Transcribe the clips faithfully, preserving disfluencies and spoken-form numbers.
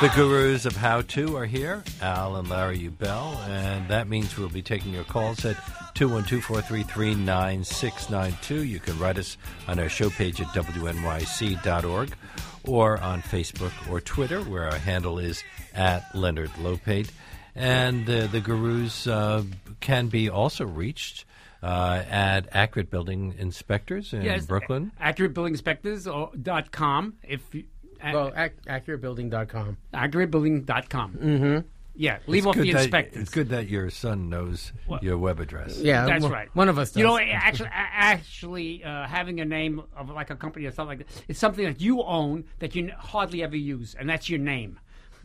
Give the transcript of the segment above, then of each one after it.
The gurus of how-to are here, Al and Larry Ubell, and that means we'll be taking your calls at two one two, four three three, nine six nine two. You can write us on our show page at W N Y C dot org or on Facebook or Twitter, where our handle is at Leonard Lopate. And uh, the gurus uh, can be also reached uh, at Accurate Building Inspectors in yes, Brooklyn. accurate building inspectors dot com. If you, Well, ac- accurate building dot com. accurate building dot com. Mm-hmm. Yeah, leave It's off good the that- inspectors. It's good that your son knows What? your web address. Yeah, That's one, right. One of us does. You know, actually, actually uh, having a name of like a company or something like that, it's something that you own that you n- hardly ever use, and that's your name.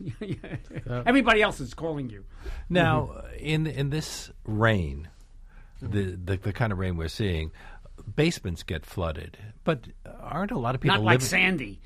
Everybody else is calling you. Now, uh, in in this rain, the, the the kind of rain we're seeing, basements get flooded. But aren't a lot of people Not like living? Sandy.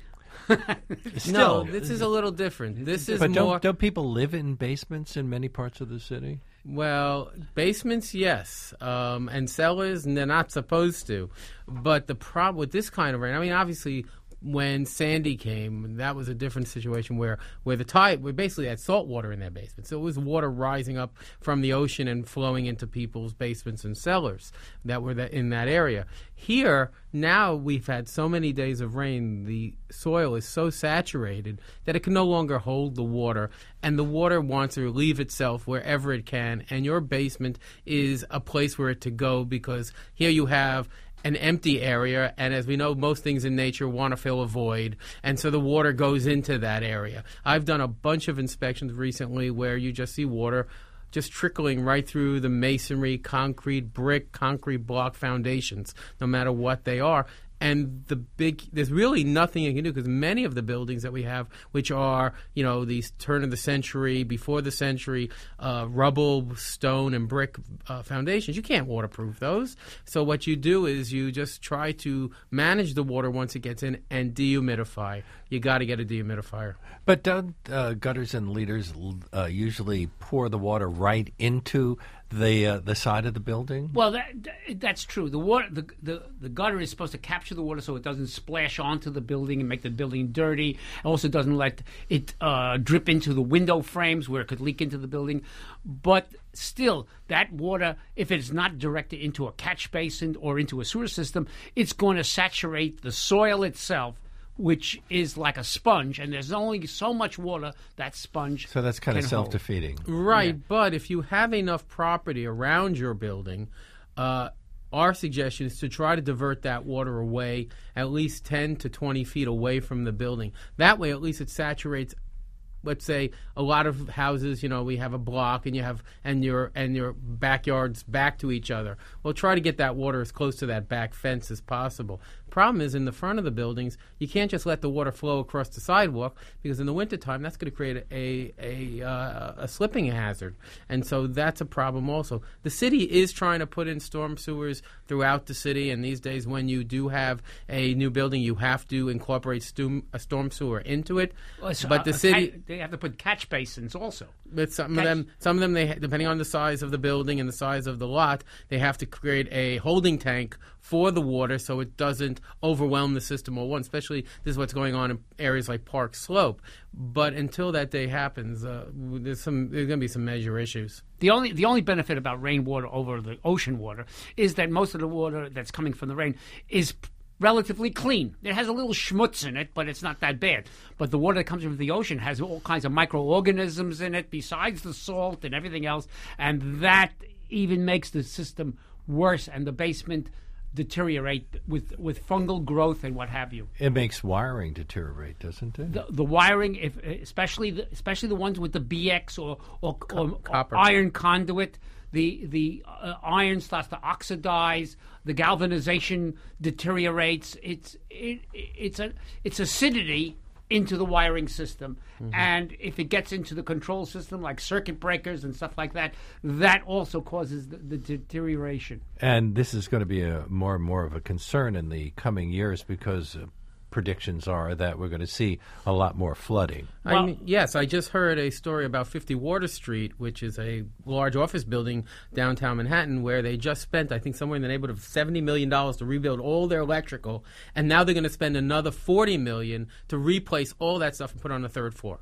Still, no, this is a little different. This is but more. don't don't people live in basements in many parts of the city? Well, basements, yes, um, and cellars, and they're not supposed to. But the problem with this kind of rain, I mean, obviously, when Sandy came, that was a different situation where, where the tide, we basically had salt water in their basement. So it was water rising up from the ocean and flowing into people's basements and cellars that were that, in that area. Here, now we've had so many days of rain, the soil is so saturated that it can no longer hold the water, and the water wants to relieve itself wherever it can, and your basement is a place for it to go because here you have an empty area, and as we know, most things in nature want to fill a void, and so the water goes into that area. I've done a bunch of inspections recently where you just see water just trickling right through the masonry, concrete, brick, concrete block foundations, no matter what they are. And the big, there's really nothing you can do because many of the buildings that we have, which are, you know, these turn of the century, before the century, uh, rubble, stone, and brick uh, foundations, you can't waterproof those. So what you do is you just try to manage the water once it gets in and dehumidify. You got to get a dehumidifier. But don't uh, gutters and leaders uh, usually pour the water right into the uh, the side of the building? Well, that, that's true. The water, the, the the gutter is supposed to capture the water so it doesn't splash onto the building and make the building dirty. It also doesn't let it uh, drip into the window frames where it could leak into the building. But still, that water, if it's not directed into a catch basin or into a sewer system, it's going to saturate the soil itself, which is like a sponge, and there's only so much water that sponge So that's kind of can self-defeating. Right, Yeah. but if you have enough property around your building, uh, our suggestion is to try to divert that water away at least ten to twenty feet away from the building. That way, at least it saturates. Let's say a lot of houses, you know, we have a block and you have and your and your backyards back to each other. Well, try to get that water as close to that back fence as possible. Problem is, in the front of the buildings, you can't just let the water flow across the sidewalk because in the wintertime, that's going to create a a, uh, a slipping hazard. And so that's a problem also. The city is trying to put in storm sewers throughout the city, and these days when you do have a new building, you have to incorporate stu- a storm sewer into it. Well, so, but the uh, city... ca- they have to put catch basins also. But some Catch- of them, some of them, they depending on the size of the building and the size of the lot, they have to create a holding tank for the water so it doesn't overwhelm the system all at once. Especially this is what's going on in areas like Park Slope. But until that day happens, uh, there's some there's going to be some major issues. The only the only benefit about rainwater over the ocean water is that most of the water that's coming from the rain is p- relatively clean. It has a little schmutz in it, but it's not that bad. But the water that comes from the ocean has all kinds of microorganisms in it besides the salt and everything else, and that even makes the system worse and the basement deteriorate with, with fungal growth and what have you. It makes wiring deteriorate, doesn't it? The, the wiring, if especially the, especially the ones with the B X or or, or, or copper. iron conduit, the the uh, iron starts to oxidize. The galvanization deteriorates. It's it, it's a it's acidity into the wiring system, mm-hmm. and if it gets into the control system like circuit breakers and stuff like that, that also causes the, the deterioration. And this is going to be a more and more of a concern in the coming years because uh, predictions are that we're going to see a lot more flooding. I Well- mean, yes, I just heard a story about fifty Water Street, which is a large office building downtown Manhattan, where they just spent, I think, somewhere in the neighborhood of seventy million dollars to rebuild all their electrical, and now they're going to spend another forty million dollars to replace all that stuff and put it on the third floor.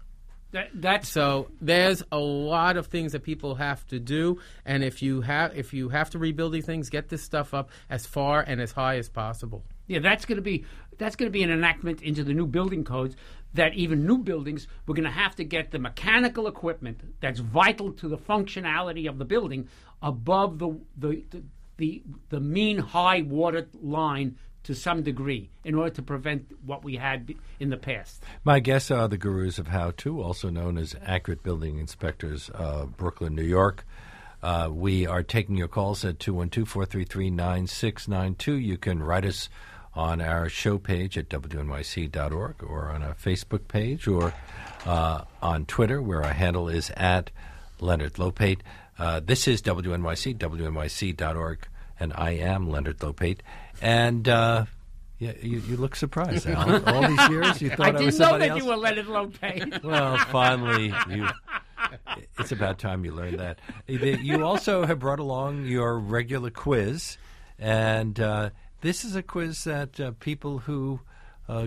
That, that's So there's a lot of things that people have to do, and if you have if you have to rebuild these things, get this stuff up as far and as high as possible. Yeah, that's going to be that's going to be an enactment into the new building codes that even new buildings, we're going to have to get the mechanical equipment that's vital to the functionality of the building above the the the, the, the mean high water line to some degree in order to prevent what we had in the past. My guests are the gurus of how-to, also known as Accurate Building Inspectors, uh, Brooklyn, New York. Uh, we are taking your calls at two one two, four three three, nine six nine two. You can write us on our show page at W N Y C dot org or on our Facebook page or uh, on Twitter, where our handle is at Leonard Lopate. Uh, this is W N Y C, W N Y C dot org, and I am Leonard Lopate. And uh, yeah, you, you look surprised, Al. All these years, you thought I I, didn't was know somebody that else? you were Leonard Lopate. Well, finally, you. It's about time you learned that. You also have brought along your regular quiz, and uh, this is a quiz that uh, people who uh,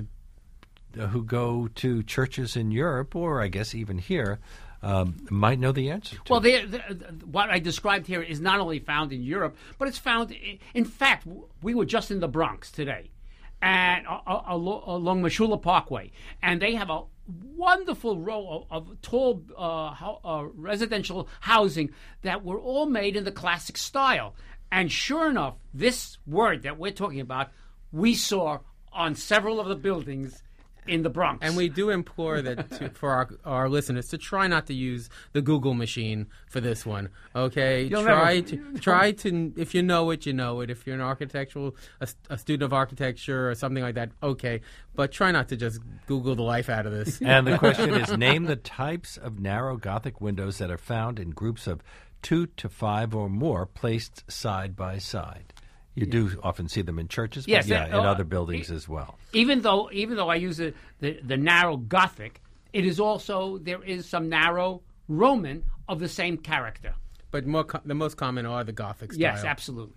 who go to churches in Europe, or I guess even here, um, might know the answer to. Well, they, the, what I described here is not only found in Europe, but it's found. In, in fact, we were just in the Bronx today, and uh, uh, along Mashula Parkway, and they have a wonderful row of, of tall uh, ho- uh, residential housing that were all made in the classic style. And sure enough, this word that we're talking about, we saw on several of the buildings in the Bronx. And we do implore that to, for our, our listeners to try not to use the Google machine for this one. Okay, You'll try never- to try to if you know it, you know it. If you're an architectural, a, a student of architecture or something like that, okay. But try not to just Google the life out of this. And the question is, name the types of narrow Gothic windows that are found in groups of two to five or more placed side by side. You do often see them in churches, but Yes, yeah, uh, in uh, other buildings e- as well. even though even though I use the, the, the narrow Gothic, it is also there is some narrow Roman of the same character. But more co- the most common are the Gothic style. Yes, absolutely.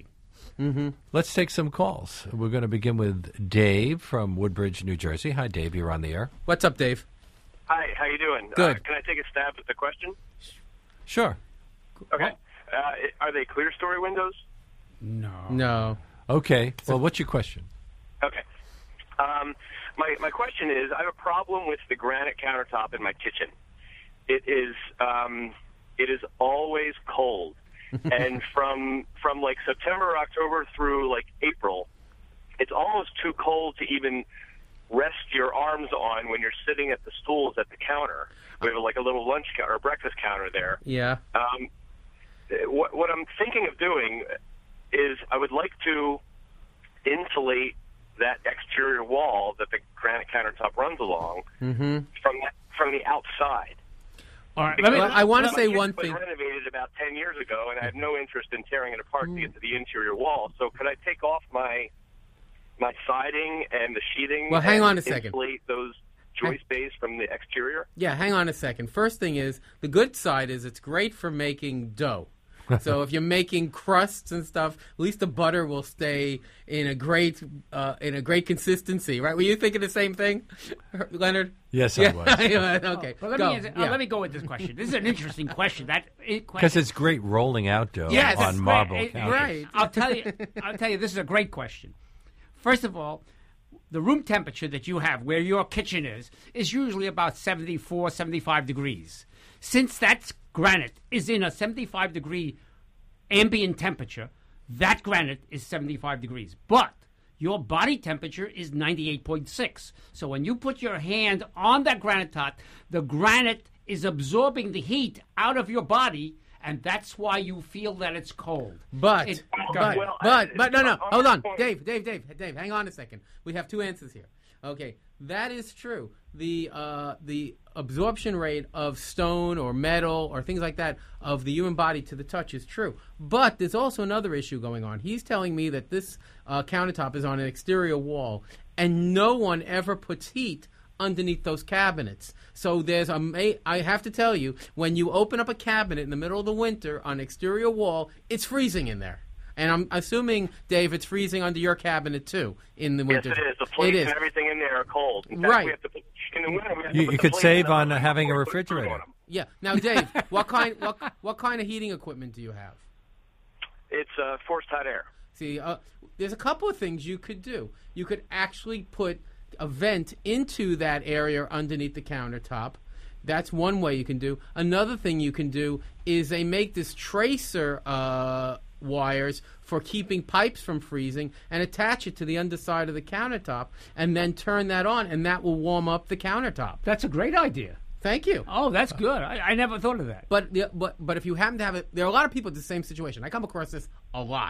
Let's take some calls. We're going to begin with Dave from Woodbridge, New Jersey. Hi, Dave. You're on the air. What's up, Dave? Hi, how you doing? Good. Uh, can I take a stab at the question? Sure. Okay. Uh, are they clear story windows? No. No. Okay. Well, what's your question? Okay. Um, my my question is, I have a problem with the granite countertop in my kitchen. It is um, it is always cold, and from from like September or October through like April, it's almost too cold to even rest your arms on when you're sitting at the stools at the counter. We have like a little lunch counter or breakfast counter there. Yeah. Um, what, what I'm thinking of doing is I would like to insulate that exterior wall that the granite countertop runs along Mm-hmm. from the, from the outside. All right. Because Let me, Well, I want to my say kitchen one was thing. renovated about ten years ago, and I have no interest in tearing it apart to get to the interior wall. So could I take off my my siding and the sheething Well, hang and on a second. insulate those joist bays from the exterior? Yeah, hang on a second. First thing is, the good side is it's great for making dough. So if you're making crusts and stuff, at least the butter will stay in a great uh, in a great consistency, right? Were you thinking the same thing, Leonard? Yes, I Yeah. was. Okay. Well, let go. me answer, uh, Yeah. let me go with this question. This is an interesting question. That it, question. Because it's great rolling out dough Yes, on it's marble great. It- counters. right. I'll tell you. I'll tell you. This is a great question. First of all, the room temperature that you have, where your kitchen is, is usually about seventy-four, seventy-five degrees. Since that granite is in a seventy-five degree ambient temperature, that granite is seventy-five degrees. But your body temperature is ninety-eight point six. So when you put your hand on that granite top, the granite is absorbing the heat out of your body, and that's why you feel that it's cold. But, It- but, Well, but, I- but, no, no, on hold my on. point- Dave, Dave, Dave, Dave, hang on a second. We have two answers here. Okay, that is true. The uh, the absorption rate of stone or metal or things like that of the human body to the touch is true. But there's also another issue going on. He's telling me that this uh, countertop is on an exterior wall, and no one ever puts heat underneath those cabinets. So there's a ma- I have to tell you, when you open up a cabinet in the middle of the winter on an exterior wall, it's freezing in there. And I'm assuming, Dave, it's freezing under your cabinet too in the Yes, winter. it is. The plates It is. and everything in there are cold. In fact, Right. we have to put, in the winter, we You, you could save on uh, having a refrigerator. Yeah. Now, Dave, what kind what what kind of heating equipment do you have? It's uh, forced hot air. See, uh, there's a couple of things you could do. You could actually put a vent into that area underneath the countertop. That's one way you can do. Another thing you can do is they make this tracer uh, wires for keeping pipes from freezing and attach it to the underside of the countertop and then turn that on, and that will warm up the countertop. That's a great idea. Thank you. Oh, that's good. I, I never thought of that. But, the, but but if you happen to have it, there are a lot of people in the same situation. I come across this a lot.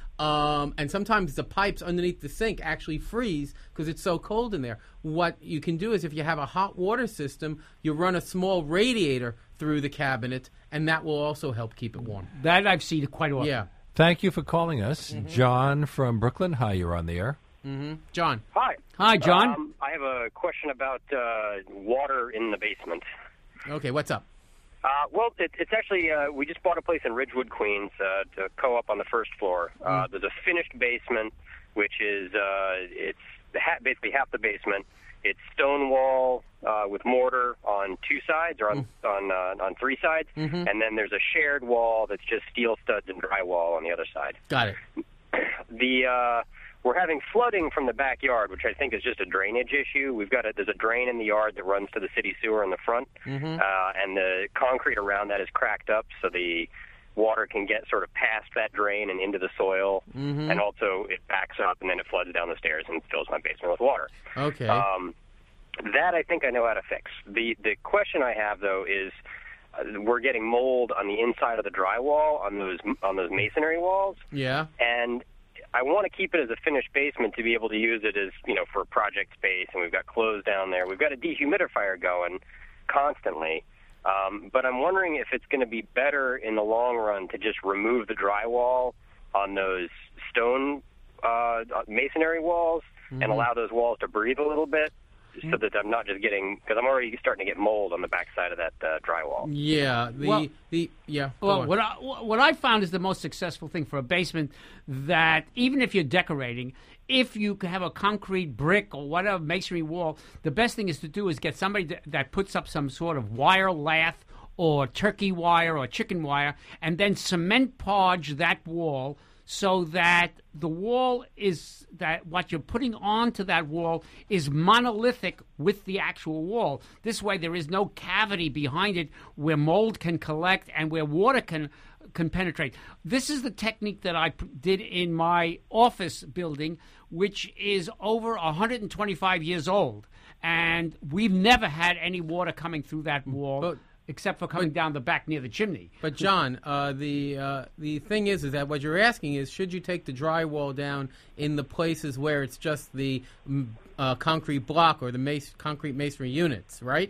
Um, and sometimes the pipes underneath the sink actually freeze because it's so cold in there. What you can do is if you have a hot water system, you run a small radiator through the cabinet, and that will also help keep it warm. That I've seen quite often. Yeah. Thank you for calling us. Mm-hmm. John from Brooklyn. Hi, you're on the air. Mm-hmm. John. Hi. Hi, John. Um, I have a question about uh, water in the basement. Okay, what's up? Uh, well, it, it's actually, uh, we just bought a place in Ridgewood, Queens, uh, to co-op on the first floor. Uh, mm. There's a finished basement, which is, uh, it's ha- basically half the basement. It's stone wall uh, with mortar on two sides, or on mm. on, uh, on three sides. Mm-hmm. And then there's a shared wall that's just steel studs and drywall on the other side. Got it. The... Uh, We're having flooding from the backyard, which I think is just a drainage issue. We've got a, there's a drain in the yard that runs to the city sewer in the front, mm-hmm. uh, and the concrete around that is cracked up, so the water can get sort of past that drain and into the soil, mm-hmm. and also it backs up and then it floods down the stairs and fills my basement with water. Okay. Um, that I think I know how to fix. The the question I have though is uh, we're getting mold on the inside of the drywall on those on those masonry walls. Yeah. And I want to keep it as a finished basement to be able to use it as, you know, for project space, and we've got clothes down there. We've got a dehumidifier going constantly, um, but I'm wondering if it's going to be better in the long run to just remove the drywall on those stone uh, masonry walls mm-hmm. and allow those walls to breathe a little bit, so that I'm not just getting, because I'm already starting to get mold on the backside of that uh, drywall. Yeah, the well, the yeah. Well, what I, what I found is the most successful thing for a basement, that even if you're decorating, if you have a concrete brick or whatever masonry wall, the best thing is to do is get somebody that, that puts up some sort of wire lath or turkey wire or chicken wire, and then cement podge that wall, so that the wall is, that what you're putting onto that wall is monolithic with the actual wall. This way there is no cavity behind it where mold can collect and where water can can penetrate. This is the technique that I p- did in my office building, which is over one hundred twenty-five years old. And we've never had any water coming through that wall. But- except for coming but, down the back near the chimney. But John, uh, the uh, the thing is, is that what you're asking is, should you take the drywall down in the places where it's just the uh, concrete block or the mas- concrete masonry units, right?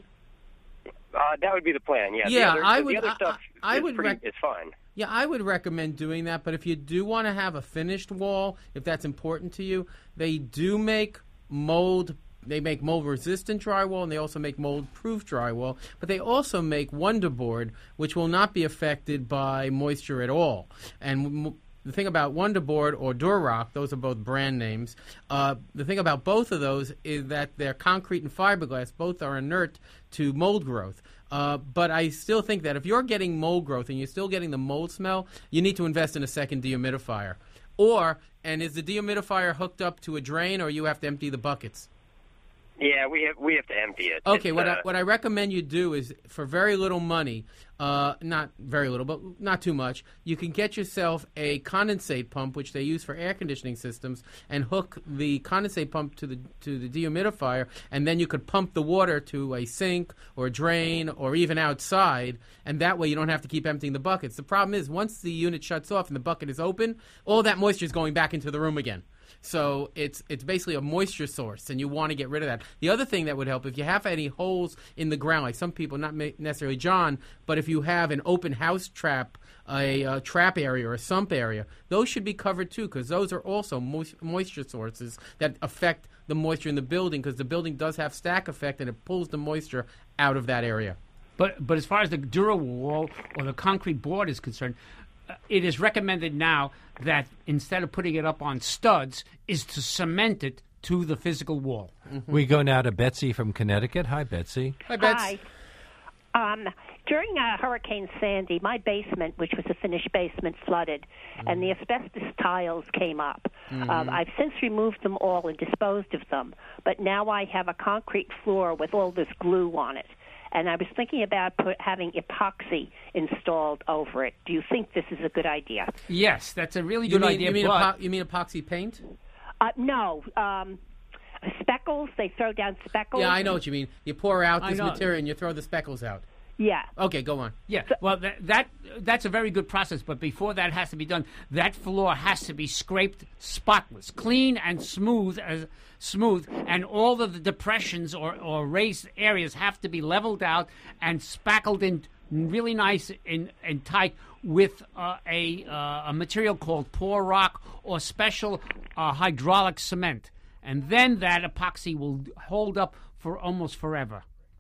Uh, that would be the plan. Yeah. Yeah, the other, I the would. other stuff I, I is would. Pretty, Rec- it's fine. Yeah, I would recommend doing that. But if you do want to have a finished wall, if that's important to you, they do make mold. They make mold-resistant drywall, and they also make mold-proof drywall. But they also make Wonderboard, which will not be affected by moisture at all. And m- the thing about Wonderboard or Durock, those are both brand names, uh, the thing about both of those is that they're concrete and fiberglass. Both are inert to mold growth. Uh, but I still think that if you're getting mold growth and you're still getting the mold smell, you need to invest in a second dehumidifier. Or, and is the dehumidifier hooked up to a drain, or you have to empty the buckets? Yeah, we have we have to empty it. Okay, it's, what uh, I, what I recommend you do is, for very little money, uh, not very little, but not too much, you can get yourself a condensate pump, which they use for air conditioning systems, and hook the condensate pump to the to the dehumidifier, and then you could pump the water to a sink or a drain or even outside, and that way you don't have to keep emptying the buckets. The problem is, once the unit shuts off and the bucket is open, all that moisture is going back into the room again. So it's it's basically a moisture source, and you want to get rid of that. The other thing that would help, if you have any holes in the ground, like some people, not necessarily John, but if you have an open house trap, a, a trap area or a sump area, those should be covered too, because those are also moist, moisture sources that affect the moisture in the building, because the building does have stack effect, and it pulls the moisture out of that area. But but as far as the Dura wall or the concrete board is concerned, uh, it is recommended now that instead of putting it up on studs, is to cement it to the physical wall. Mm-hmm. We go now to Betsy from Connecticut. Hi, Betsy. Hi, Bets. Hi. Um, during uh, Hurricane Sandy, my basement, which was a finished basement, flooded, mm-hmm. and the asbestos tiles came up. Mm-hmm. Um, I've since removed them all and disposed of them, but now I have a concrete floor with all this glue on it. And I was thinking about put, having epoxy installed over it. Do you think this is a good idea? Yes, that's a really You good mean, idea. you, mean but epo- you mean epoxy paint? Uh, no. Um, speckles, they throw down speckles. Yeah, I know what you mean. You pour out I this know. material and you throw the speckles out. Yeah. Okay, go on. Yeah, well, that, that that's a very good process, but before that has to be done, that floor has to be scraped spotless, clean and smooth as smooth, and all of the depressions or, or raised areas have to be leveled out and spackled in really nice and, and tight with uh, a uh, a material called pour rock or special uh, hydraulic cement, and then that epoxy will hold up for almost forever.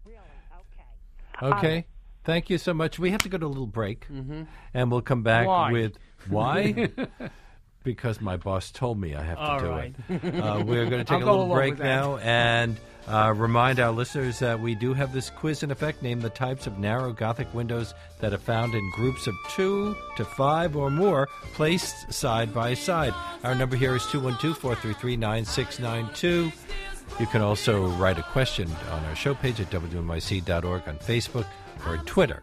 Okay. Thank you so much. We have to go to a little break, mm-hmm. and we'll come back Why? with why? Because my boss told me I have to All do right. it. Uh, we're going to take I'll a go little along break with that. now and uh, remind our listeners that we do have this quiz in effect. Name the types of narrow Gothic windows that are found in groups of two to five or more placed side by side. Our number here is two one two, four three three, nine six nine two. You can also write a question on our show page at W N Y C dot org on Facebook or Twitter.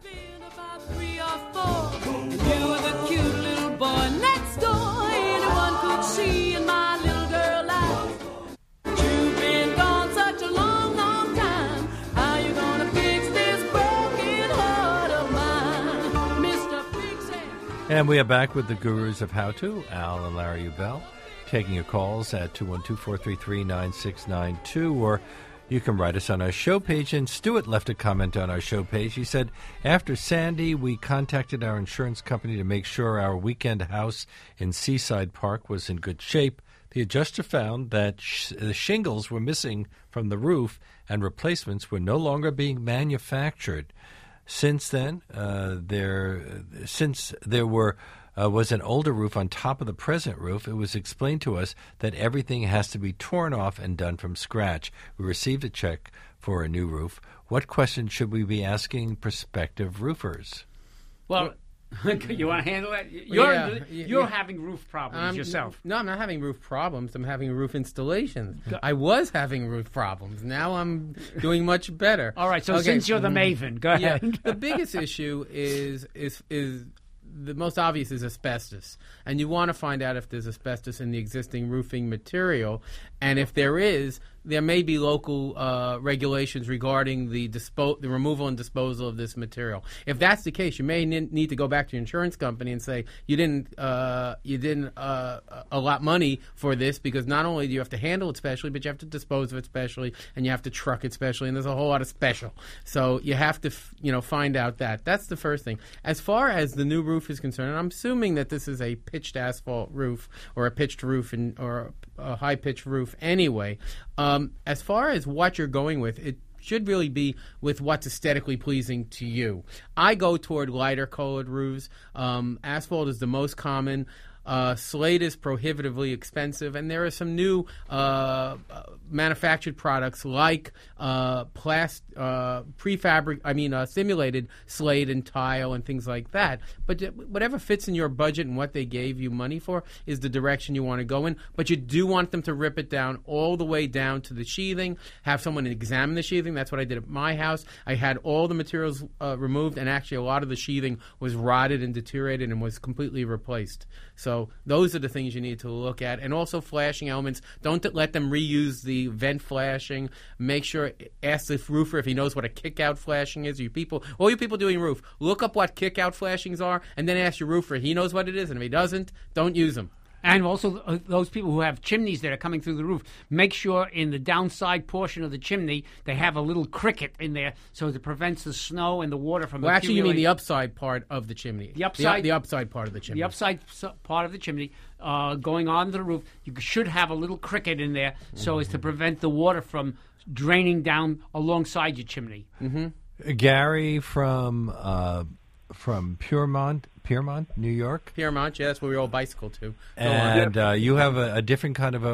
Three or four, and you were the cute little boy next door. Anyone could see in my little girl eyes. You've been gone such a long, long time. How you gonna fix this broken heart of mine, Mister Fix-It? And we are back with the gurus of how to, Al and Larry Ubell, taking your calls at two one two, four three three, nine six nine two, or you can write us on our show page. And Stuart left a comment on our show page. He said, after Sandy, we contacted our insurance company to make sure our weekend house in Seaside Park was in good shape. The adjuster found that sh- the shingles were missing from the roof and replacements were no longer being manufactured. Since then, uh, there since there were uh, was an older roof on top of the present roof, it was explained to us that everything has to be torn off and done from scratch. We received a check for a new roof. What questions should we be asking prospective roofers? Well, you want to handle that? You're Yeah, you're yeah. having roof problems Um, yourself. No, I'm not having roof problems. I'm having roof installations. I was having roof problems. Now I'm doing much better. All right. So Okay. since you're the maven, go Yeah, ahead. the biggest issue is is is the most obvious is asbestos, and you want to find out if there's asbestos in the existing roofing material, and if there is, there may be local uh, regulations regarding the dispo- the removal and disposal of this material. If that's the case, you may n- need to go back to your insurance company and say you didn't uh, you didn't uh, allot money for this, because not only do you have to handle it specially, but you have to dispose of it specially, and you have to truck it specially, and there's a whole lot of special. So you have to f- you know find out that. That's the first thing. As far as the new roof is concerned, and I'm assuming that this is a pitched asphalt roof or a pitched roof in, or a high pitched roof anyway. Um, as far as what you're going with, it should really be with what's aesthetically pleasing to you. I go toward lighter colored roofs. Um, asphalt is the most common. Uh, slate is prohibitively expensive, and there are some new uh, uh, manufactured products like uh, plast, uh, prefabric, I mean, uh, simulated slate and tile and things like that. But whatever fits in your budget and what they gave you money for is the direction you want to go in. But you do want them to rip it down all the way down to the sheathing, have someone examine the sheathing. That's what I did at my house. I had all the materials uh, removed, and actually a lot of the sheathing was rotted and deteriorated and was completely replaced. So those are the things you need to look at. And also flashing elements. Don't let them reuse the vent flashing. Make sure, ask the roofer if he knows what a kick-out flashing is. You people, all you people doing roof, look up what kick-out flashings are, and then ask your roofer. He knows what it is, and if he doesn't, don't use them. And also uh, those people who have chimneys that are coming through the roof, make sure in the downside portion of the chimney they have a little cricket in there so it prevents the snow and the water from Well, actually, you mean the accumulating. upside part of the chimney. The upside- the, the upside part of the chimney. The upside s- part of the chimney uh, going on the roof, you should have a little cricket in there so as to prevent the water from draining down alongside your chimney. Gary from uh, from Piermont, Piermont, New York. Piermont, yeah, that's where we all bicycle to. Go on. And uh, you have a, a different kind of a,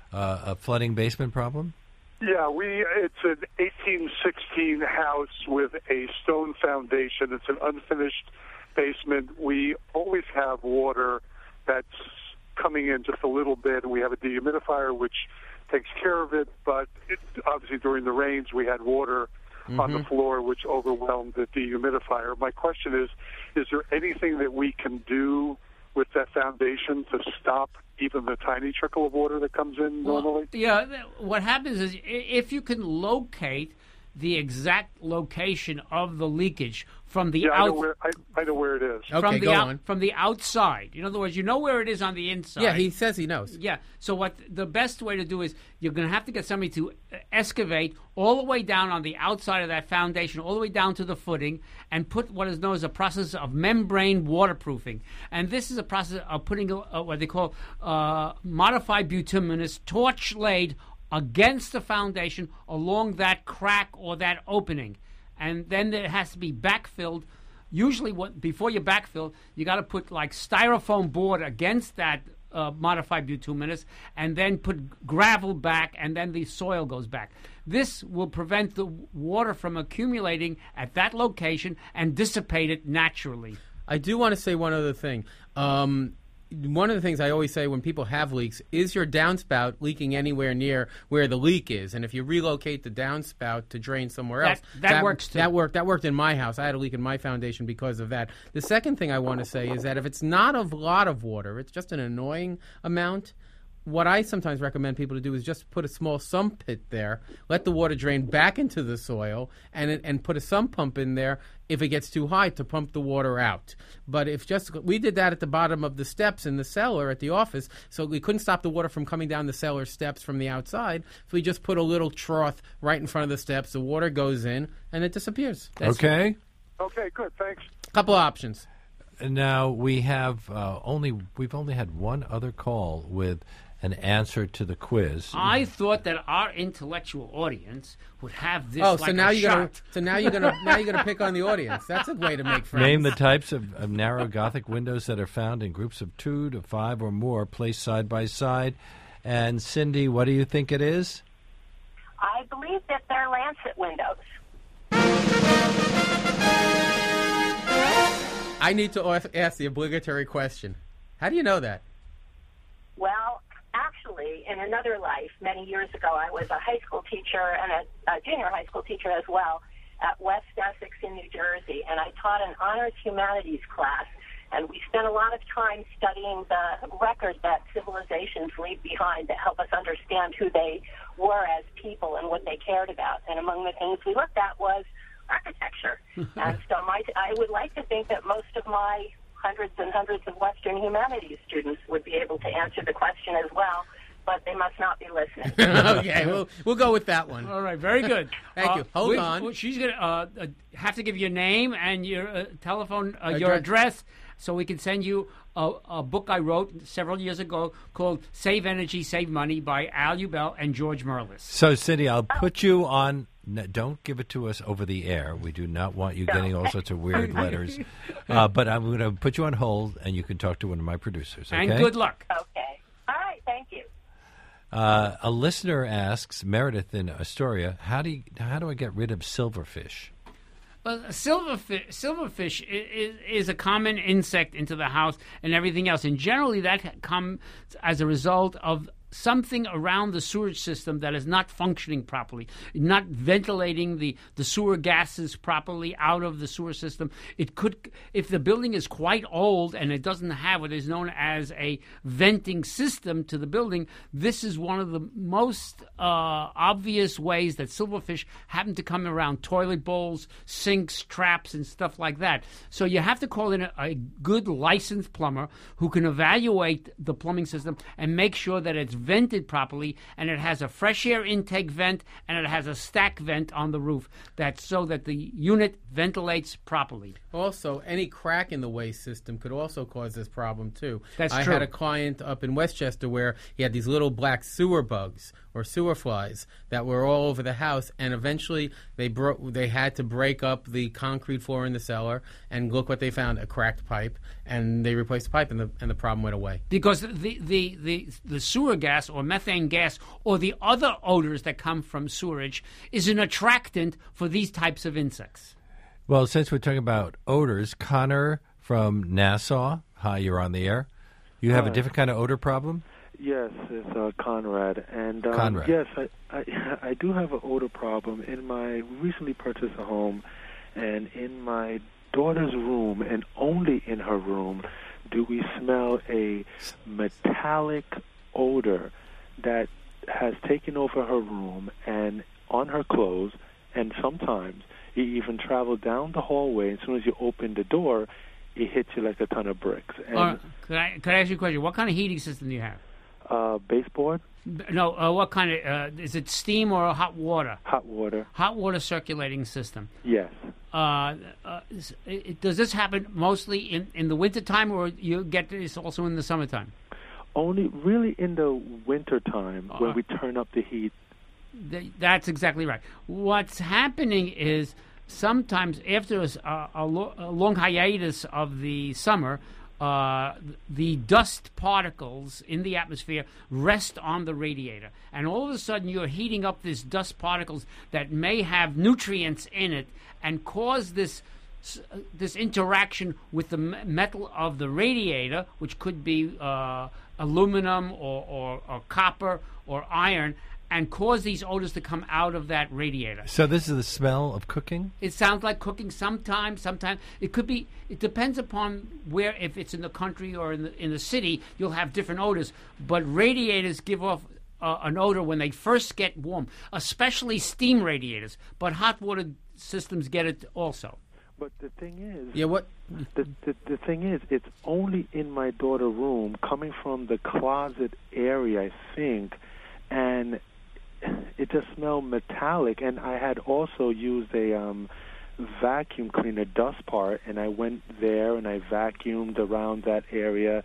uh, a flooding basement problem? Yeah, we. It's an eighteen sixteen house with a stone foundation. It's an unfinished basement. We always have water that's coming in just a little bit. We have a dehumidifier which takes care of it, but it, obviously during the rains we had water mm-hmm. on the floor which overwhelmed the dehumidifier. My question is, is there anything that we can do with that foundation to stop even the tiny trickle of water that comes in normally? Well, yeah, what happens is if you can locate the exact location of the leakage from the yeah, out- I know where I, I know where it is. Okay, from the go out- on. from the outside. In other words, you know where it is on the inside. Yeah, he says he knows. Yeah. So what the best way to do is you're going to have to get somebody to excavate all the way down on the outside of that foundation, all the way down to the footing, and put what is known as a process of membrane waterproofing. And this is a process of putting a, a, what they call uh, modified bituminous torch laid against the foundation along that crack or that opening. And then it has to be backfilled. Usually what, before you backfill, you got to put like styrofoam board against that uh, modified bituminous and then put gravel back, and then the soil goes back. This will prevent the water from accumulating at that location and dissipate it naturally. I do want to say one other thing. Um, one of the things I always say when people have leaks, is your downspout leaking anywhere near where the leak is? And if you relocate the downspout to drain somewhere That- else, that works too. That worked. That worked in my house. I had a leak in my foundation because of that. The second thing I want to say is that if it's not a lot of water, it's just an annoying amount. What I sometimes recommend people to do is just put a small sump pit there, let the water drain back into the soil, and it, and put a sump pump in there if it gets too high to pump the water out. But if just we did that at the bottom of the steps in the cellar at the office, so we couldn't stop the water from coming down the cellar steps from the outside. So we just put a little trough right in front of the steps. The water goes in and it disappears. That's Okay. Okay, good. Thanks. a couple of options. Now we have uh, only we've only had one other call with an answer to the quiz. I thought that our intellectual audience would have this Oh, like so now a you're gonna shot. so now you're gonna now you're gonna pick on the audience. That's a way to make friends. Name the types of, of narrow Gothic windows that are found in groups of two to five or more, placed side by side. And Cindy, what do you think it is? I believe that they're lancet windows. I need to ask ask the obligatory question. How do you know that? Well, actually, in another life, many years ago, I was a high school teacher and a, a junior high school teacher as well at West Essex in New Jersey, and I taught an honors humanities class, and we spent a lot of time studying the record that civilizations leave behind that help us understand who they were as people and what they cared about. And among the things we looked at was architecture. And so my, I would like to think that most of my hundreds and hundreds of Western humanities students would be able to answer the question as well, but they must not be listening. Okay, we'll we'll go with that one. All right, very good. Thank Uh, you. Hold we- on. well, She's going to uh, uh, have to give your name and your uh, telephone, uh, your Address. address, so we can send you a, a book I wrote several years ago called Save Energy, Save Money by Al Ubel and George Merlis. So, Cindy, I'll put you on. No, don't give it to us over the air. We do not want you getting all sorts of weird letters. Uh, but I'm going to put you on hold, and you can talk to one of my producers. Okay? And good luck. Okay. All right, thank you. Uh, a listener asks Meredith in Astoria, "How do you, how do I get rid of silverfish?" Well, silverfish, silverfish is, is a common insect into the house and everything else. And generally that comes as a result of something around the sewage system that is not functioning properly, not ventilating the, the sewer gases properly out of the sewer system. It could, if the building is quite old and it doesn't have what is known as a venting system to the building, this is one of the most uh, obvious ways that silverfish happen to come around toilet bowls, sinks, traps, and stuff like that. So you have to call in a, a good licensed plumber who can evaluate the plumbing system and make sure that it's vented properly, and it has a fresh air intake vent, and it has a stack vent on the roof, that's so that the unit ventilates properly. Also, any crack in the waste system could also cause this problem, too. That's I true. had a client up in Westchester where he had these little black sewer bugs or sewer flies that were all over the house, and eventually they bro- they had to break up the concrete floor in the cellar, and look what they found, a cracked pipe, and they replaced the pipe, and the, and the problem went away. Because the, the, the, the sewer gas gas or methane gas or the other odors that come from sewerage is an attractant for these types of insects. Well, since we're talking about odors, Connor from Nassau, hi, you're on the air. You have Hi. a different kind of odor problem? Yes, it's uh, Conrad, and um, Conrad. yes, I, I I do have an odor problem. In my recently purchased a home, and in my daughter's room, and only in her room, do we smell a metallic odor that has taken over her room and on her clothes, and sometimes it even traveled down the hallway. As soon as you open the door, it hits you like a ton of bricks. And Or, could I could I ask you a question? What kind of heating system do you have? uh, baseboard, No, uh, what kind of uh, is it? Steam or hot water? hot water, Hot water circulating system. yes. Uh, uh, is- it, does this happen mostly in, in the wintertime, or you get this also in the summertime? Only really in the winter time Uh, when we turn up the heat. Th- That's exactly right. What's happening is sometimes after a, s- a- a lo- a long hiatus of the summer, uh, the dust particles in the atmosphere rest on the radiator. And all of a sudden you're heating up these dust particles that may have nutrients in it and cause this s- uh, this interaction with the me- metal of the radiator, which could be uh, aluminum or, or, or copper or iron, and cause these odors to come out of that radiator. So this is the smell of cooking? It sounds like cooking sometimes. Sometimes it could be. It depends upon where. If it's in the country or in the in the city, you'll have different odors. But radiators give off uh, an odor when they first get warm, especially steam radiators. But hot water systems get it also. But the thing is, Yeah, what? the, the the thing is, it's only in my daughter's room, coming from the closet area, I think, and it just smelled metallic. And I had also used a um, vacuum cleaner dust part, and I went there and I vacuumed around that area,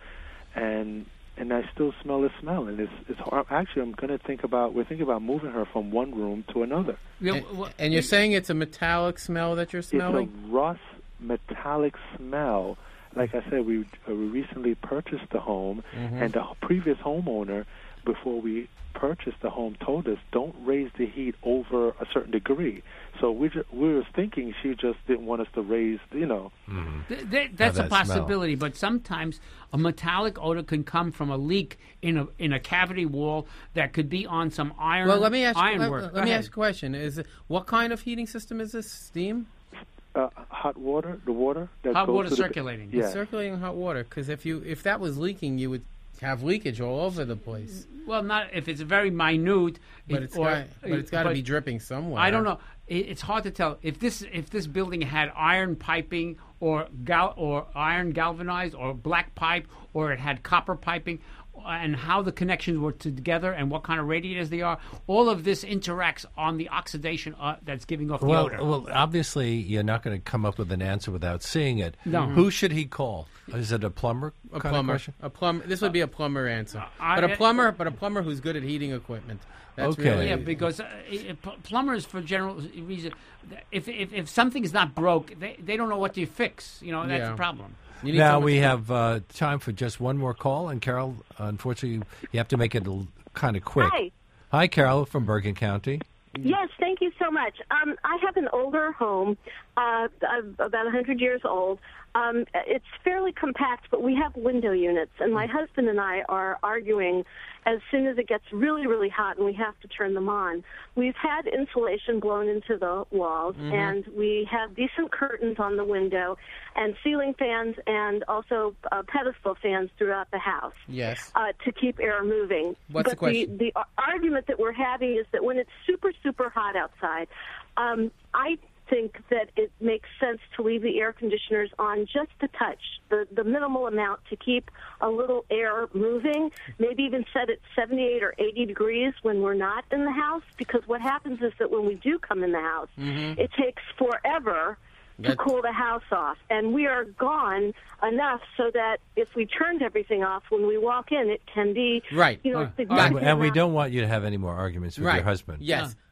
and and I still smell the smell. And it's it's hard. Actually, I'm going to think about we're thinking about moving her from one room to another. You know, And, wh- and you're saying it's a metallic smell that you're smelling? It's a rust metallic smell. Like I said, we uh, we recently purchased the home, Mm-hmm. and the previous homeowner, before we purchased the home, told us don't raise the heat over a certain degree. So we ju- we were thinking she just didn't want us to raise, you know. Th- th- that's a that smell. possibility, but sometimes a metallic odor can come from a leak in a in a cavity wall that could be on some iron. Well, let me ask. Let, ironwork. let Go me ahead. ask a question. Is it, what kind of heating system is this? Steam? Uh, hot water, the water that Hot goes water to the- circulating. Yeah. Circulating hot water. Because if you if that was leaking, you would have leakage all over the place. Well, not if it's very minute. But it- it's or- got but it's got to but be dripping somewhere. I don't know. It, it's hard to tell if this if this building had iron piping or gal or iron galvanized or black pipe or it had copper piping, and how the connections were together and what kind of radiators they are. All of this interacts on the oxidation uh, that's giving off the Well, odor. well, obviously, you're not going to come up with an answer without seeing it. No. Who should he call? Is it a plumber? A kind of plumber. question? A plumber. This would be a plumber answer. I- but a plumber, but a plumber who's good at heating equipment. That's Okay. really, Yeah, because uh, it- pl- plumbers, for general reason, if if, if something's not broke, they, they don't know what to fix. You know, that's Yeah. the problem. you need Now someone we to- have uh, time for just one more call, and Carol, unfortunately, you have to make it kind of quick. Hi. Hi, Carol from Bergen County. Yes, thank you so much. Um, I have an older home, uh, about one hundred years old. Um, it's fairly compact, but we have window units, and my husband and I are arguing as soon as it gets really, really hot and we have to turn them on. We've had insulation blown into the walls, Mm-hmm. and we have decent curtains on the window and ceiling fans and also uh, pedestal fans throughout the house. Yes. Uh, to keep air moving. What's but the question? The, the argument that we're having is that when it's super, super hot outside, um, I think that it makes sense to leave the air conditioners on just a touch, the, the minimal amount to keep a little air moving, maybe even set it seventy-eight or eighty degrees when we're not in the house, because what happens is that when we do come in the house, Mm-hmm. it takes forever to That- cool the house off. And we are gone enough so that if we turned everything off when we walk in, it can be, Right. you know, Uh, significant And we amount- don't want you to have any more arguments with Right. your husband. Yes.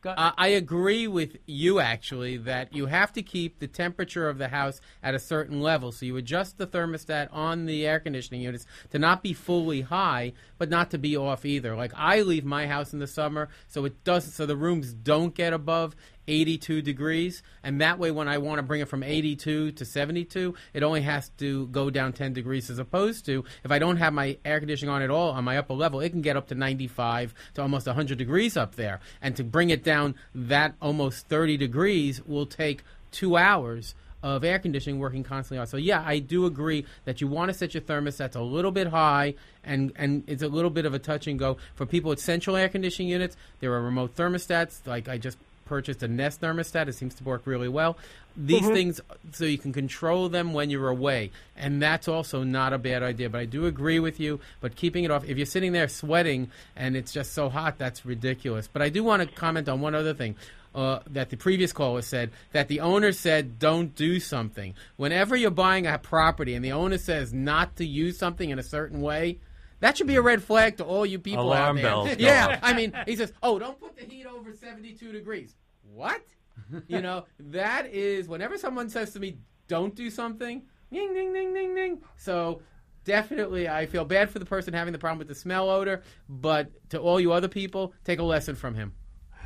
Uh, I agree with you, actually, that you have to keep the temperature of the house at a certain level. So you adjust the thermostat on the air conditioning units to not be fully high, but not to be off either. Like, I leave my house in the summer so it doesn't, so the rooms don't get above eighty-two degrees, and that way when I want to bring it from eighty-two to seventy-two, it only has to go down ten degrees, as opposed to if I don't have my air conditioning on at all on my upper level, it can get up to ninety-five to almost one hundred degrees up there. And to bring it down that almost thirty degrees will take two hours of air conditioning working constantly on. So yeah, I do agree that you want to set your thermostats a little bit high, and, and it's a little bit of a touch and go. For people with central air conditioning units, there are remote thermostats, like I just purchased a Nest thermostat. It seems to work really well. These mm-hmm. things, so you can control them when you're away, and that's also not a bad idea. But I do agree with you, but keeping it off, if you're sitting there sweating and it's just so hot, that's ridiculous. But I do want to comment on one other thing. Uh, that the previous caller said, that the owner said don't do something. Whenever you're buying a property and the owner says not to use something in a certain way, that should be a red flag to all you people Alarm out there. bells Yeah, I mean, he says, oh, don't put the heat over seventy-two degrees. What? You know, that is, whenever someone says to me, don't do something, ding, ding, ding, ding, ding. So definitely I feel bad for the person having the problem with the smell odor, but to all you other people, take a lesson from him.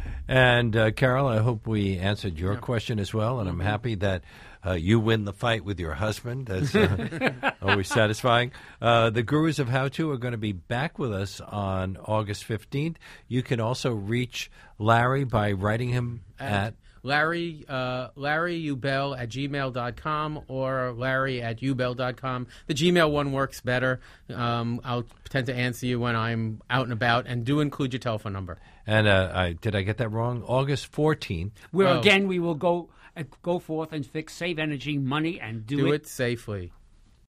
And, uh, Carol, I hope we answered your Yeah. question as well, and Mm-hmm. I'm happy that uh, you win the fight with your husband. That's uh, always satisfying. Uh, the Gurus of How To are going to be back with us on August fifteenth. You can also reach Larry by writing him at... Larry, uh, Larry Ubell at gmail dot com or Larry at ubell dot com. The Gmail one works better. Um, I'll tend to answer you when I'm out and about, and do include your telephone number. And uh, I, did I get that wrong? August fourteenth. Where Oh. again we will go uh, go forth and fix, save energy, money, and do, Do it it safely.